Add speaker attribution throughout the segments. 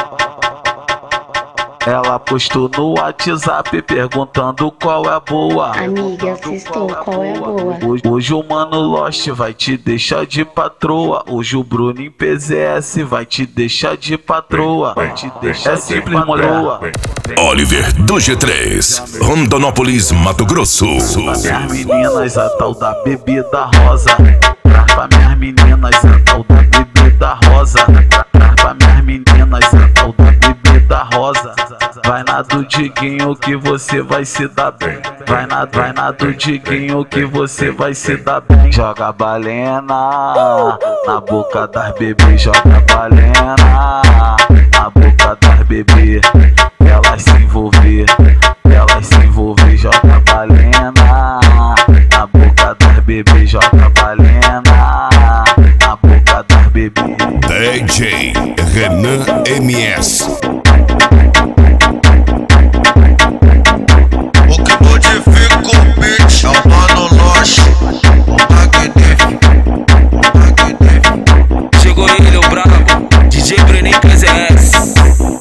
Speaker 1: Ela postou no WhatsApp perguntando qual é a boa.
Speaker 2: Amiga, assistou, qual é a boa?
Speaker 1: Hoje o Mano Lost vai te deixar de patroa. Hoje o Bruno em PZS vai te deixar de patroa. Vai te deixar simples, moroa.
Speaker 3: Oliver do G3, Rondonópolis, Mato Grosso.
Speaker 1: Pra minhas meninas, a tal da bebida rosa. Pra minhas meninas, a tal da bebida rosa. Pra minhas meninas, a tal da bebida rosa. Vai na do Diguinho que você vai se dar bem. Vai na do Diguinho que você vai se dar bem. Joga balena na boca das bebês. Joga balena na boca das bebês. Elas se envolver, elas se envolver. Joga balena na boca das bebês. Joga balena na boca das bebês.
Speaker 3: DJ Renan MS.
Speaker 4: O que modifica o beat é o Mano Lost, o magnífico.
Speaker 5: Chegou ele, o brabo, DJ Breninho PZS.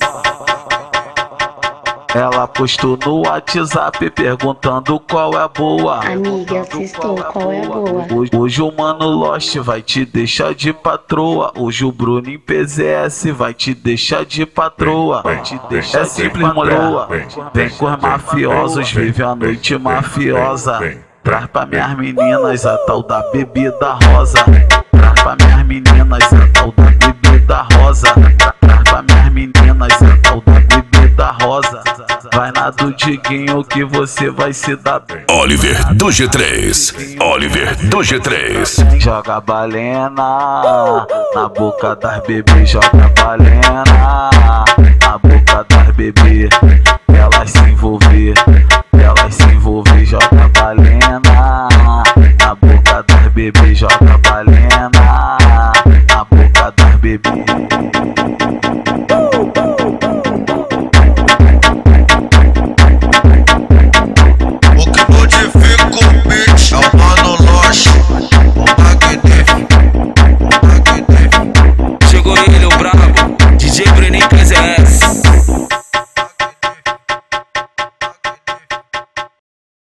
Speaker 1: Ela postou no WhatsApp perguntando qual é a boa.
Speaker 2: Amiga, assistou, qual é a boa?
Speaker 1: Hoje o Mano Lost vai te deixar de patroa. Hoje o Bruno em PZS vai te deixar de patroa. Vai te deixar simples, moroa. Vem com os mafiosos, vive a noite mafiosa. Traz pra minhas meninas a tal da bebida rosa. Traz pra minhas meninas a tal da bebida rosa. Traz pra minhas meninas a tal da bebida rosa. Vai na do Diguinho que você vai se dar bem.
Speaker 3: Oliver do G3, Oliver do G3.
Speaker 1: Joga balena na boca das bebês. Joga balena na boca das bebês. Elas se envolver, elas se envolver. Joga balena na boca das bebês. Joga balena